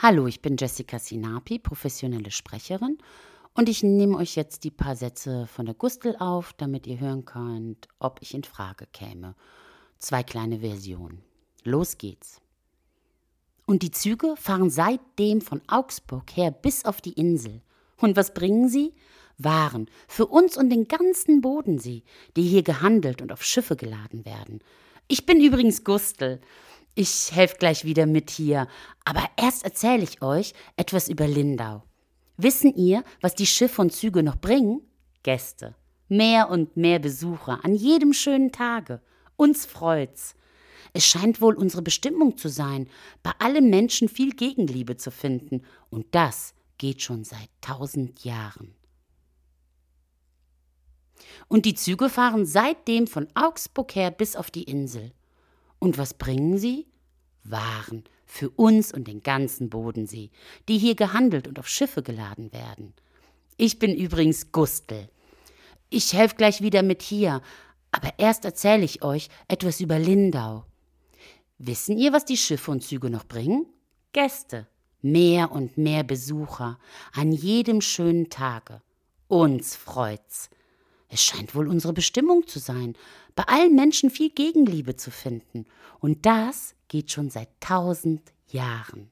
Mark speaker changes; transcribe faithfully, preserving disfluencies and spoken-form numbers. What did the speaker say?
Speaker 1: Hallo, ich bin Jessica Sinapi, professionelle Sprecherin und ich nehme euch jetzt die paar Sätze von der Gustl auf, damit ihr hören könnt, ob ich in Frage käme. Zwei kleine Versionen. Los geht's. Und die Züge fahren seitdem von Augsburg her bis auf die Insel. Und was bringen sie? Waren für uns und den ganzen Bodensee, die hier gehandelt und auf Schiffe geladen werden. Ich bin übrigens Gustl. Ich helfe gleich wieder mit hier, aber erst erzähle ich euch etwas über Lindau. Wissen ihr, was die Schiffe und Züge noch bringen? Gäste. Mehr und mehr Besucher an jedem schönen Tage. Uns freut's. Es scheint wohl unsere Bestimmung zu sein, bei allen Menschen viel Gegenliebe zu finden. Und das geht schon seit tausend Jahren. Und die Züge fahren seitdem von Augsburg her bis auf die Insel. Und was bringen sie? Waren für uns und den ganzen Bodensee, die hier gehandelt und auf Schiffe geladen werden. Ich bin übrigens Gustl. Ich helfe gleich wieder mit hier, aber erst erzähle ich euch etwas über Lindau. Wissen ihr, was die Schiffe und Züge noch bringen? Gäste. Mehr und mehr Besucher an jedem schönen Tage. Uns freut's. Es scheint wohl unsere Bestimmung zu sein, bei allen Menschen viel Gegenliebe zu finden. Und das geht schon seit tausend Jahren.